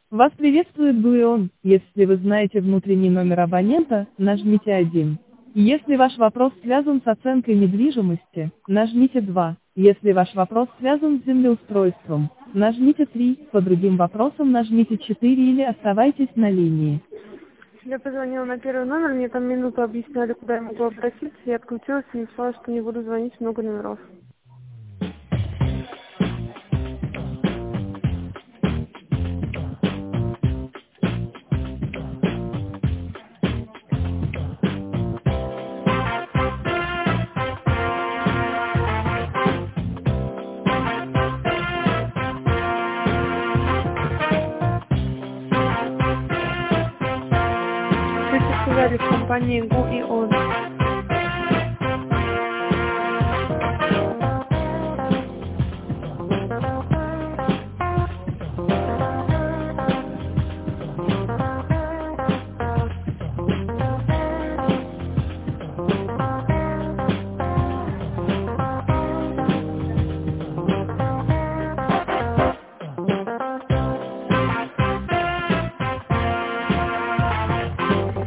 Вас приветствует Гуион. Если вы знаете внутренний номер абонента, нажмите 1. Если ваш вопрос связан с оценкой недвижимости, нажмите 2. Если ваш вопрос связан с землеустройством, нажмите 3. По другим вопросам нажмите 4 или оставайтесь на линии. Я позвонила на первый номер, мне там минуту объясняли, куда я могу обратиться, я отключилась и написала, что не буду звонить много номеров. Как сказали в компании ГУ и ОН.